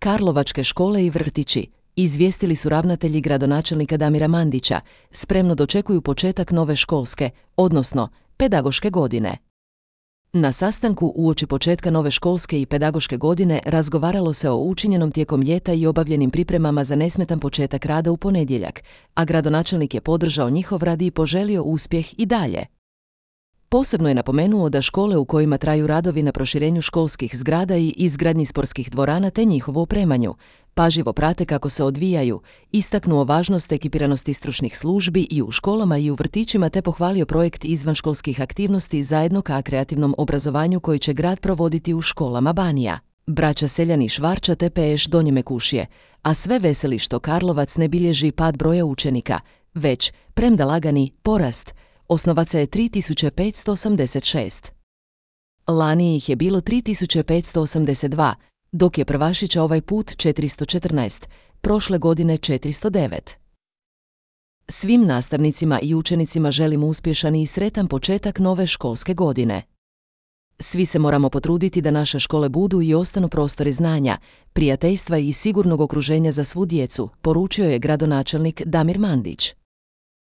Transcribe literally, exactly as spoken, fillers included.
Karlovačke škole i vrtići, izvijestili su ravnatelji gradonačelnika Damira Mandića, spremno dočekuju početak nove školske, odnosno pedagoške godine. Na sastanku uoči početka nove školske i pedagoške godine razgovaralo se o učinjenom tijekom ljeta i obavljenim pripremama za nesmetan početak rada u ponedjeljak, a gradonačelnik je podržao njihov rad i poželio uspjeh i dalje. Posebno je napomenuo da škole u kojima traju radovi na proširenju školskih zgrada i izgradnji sportskih dvorana te njihovo opremanju pažljivo prate kako se odvijaju, istaknuo važnost ekipiranosti stručnih službi i u školama i u vrtićima te pohvalio projekt izvanškolskih aktivnosti zajedno ka kreativnom obrazovanju koji će grad provoditi u školama Banija, Braća Seljani Švarča te P Š Donje Mekušje, a sve veseli što Karlovac ne bilježi pad broja učenika, već, premda lagani, porast. Osnovaca je tri tisuće petsto osamdeset šest. Lani ih je bilo tri tisuće petsto osamdeset dva, dok je prvašića ovaj put četiristo četrnaest, prošle godine četiristo devet. Svim nastavnicima i učenicima želim uspješan i sretan početak nove školske godine. Svi se moramo potruditi da naše škole budu i ostanu prostori znanja, prijateljstva i sigurnog okruženja za svu djecu, poručio je gradonačelnik Damir Mandić.